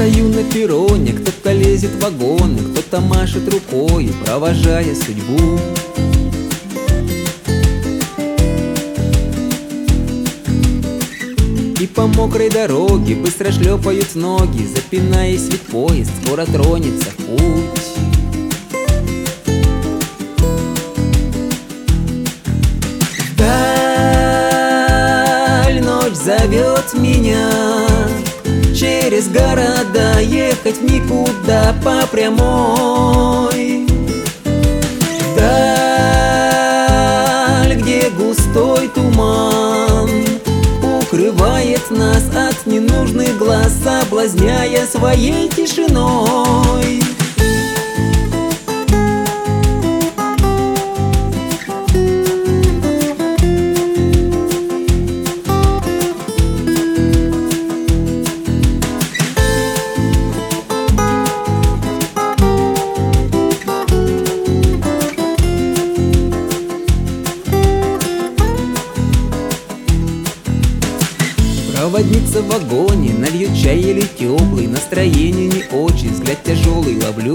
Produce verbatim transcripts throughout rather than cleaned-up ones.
стою на перроне, кто-то лезет в вагоны, кто-то машет рукой, провожая судьбу. И по мокрой дороге быстро шлепают ноги, запинаясь, ведь поезд скоро тронется в путь. Вдаль ночь зовет меня, через города ехать в никуда по прямой. Вдаль, где густой туман укрывает нас от ненужных глаз, соблазняя своей тишиной. Проводница в вагоне, нальет чай или теплый, настроение не очень, взгляд тяжелый ловлю.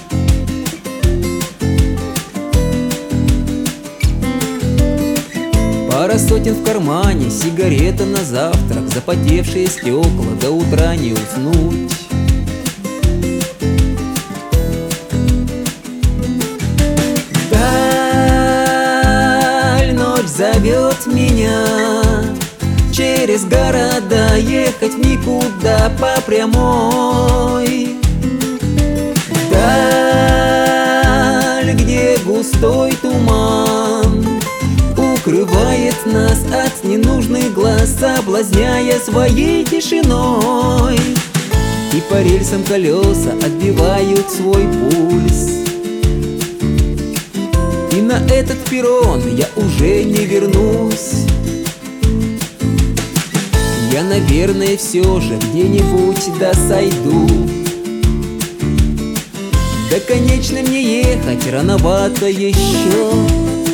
Пара сотен в кармане, сигарета на завтрак, запотевшие стекла, до утра не уснуть. Вдаль ночь зовет меня, через города ехать в никуда по прямой. Вдаль, где густой туман укрывает нас от ненужных глаз, соблазняя своей тишиной. И по рельсам колеса отбивают свой пульс. И на этот перрон я уже не вернусь. Я, наверное, все же где-нибудь да сойду. До конечной мне ехать рановато еще.